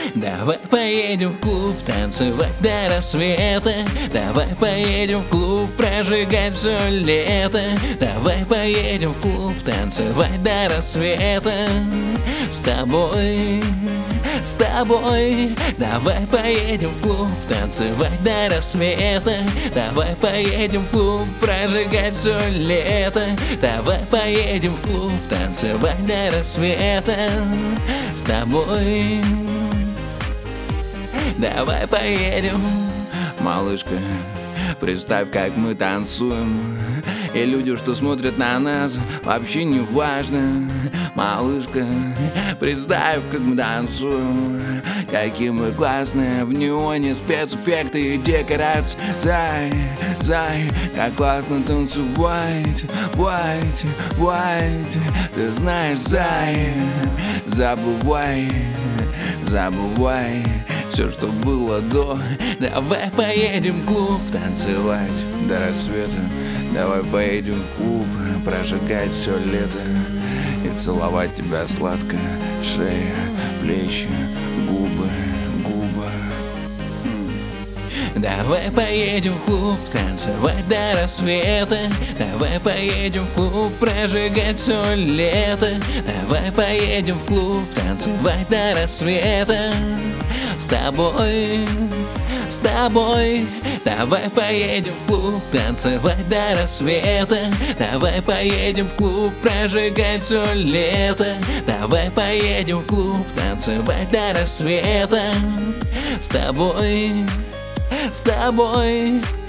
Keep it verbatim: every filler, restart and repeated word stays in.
Давай поедем в клуб танцевать до рассвета. Давай поедем в клуб прожигать все лето. Давай поедем в клуб танцевать до рассвета. С тобой, с тобой. Давай поедем в клуб танцевать до рассвета. Давай поедем в клуб прожигать все лето. Давай поедем в клуб танцевать до рассвета. С тобой. Давай поедем. Малышка, представь, как мы танцуем. И люди, что смотрят на нас, вообще не важно. Малышка, представь, как мы танцуем. Какие мы классные, в неоне спецэффекты и декорации. Зай, зай, как классно танцевать. Вайт, вайт, ты знаешь, зай. Забывай, забывай все, что было до. Давай поедем в клуб танцевать до рассвета. Давай поедем в клуб прожигать все лето. И целовать тебя сладко. Шея, плечи, губы, губы. Давай поедем в клуб танцевать до рассвета. Давай поедем в клуб прожигать все лето. Давай поедем в клуб танцевать до рассвета. С тобой, с тобой. Давай поедем в клуб танцевать до рассвета. Давай поедем в клуб прожигать все лето. Давай поедем в клуб танцевать до рассвета. С тобой, с тобой.